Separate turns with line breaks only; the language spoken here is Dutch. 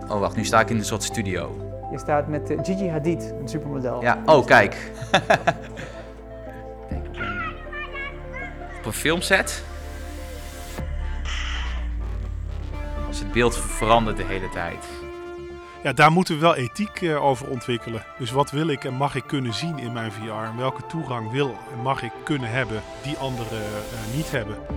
Oh, wacht, nu sta ik in een soort studio.
Je staat met Gigi Hadid, een supermodel.
Ja, oh, kijk. Op een filmset. Dus het beeld verandert de hele tijd.
Ja, daar moeten we wel ethiek over ontwikkelen. Dus wat wil ik en mag ik kunnen zien in mijn VR? En welke toegang wil en mag ik kunnen hebben die anderen niet hebben?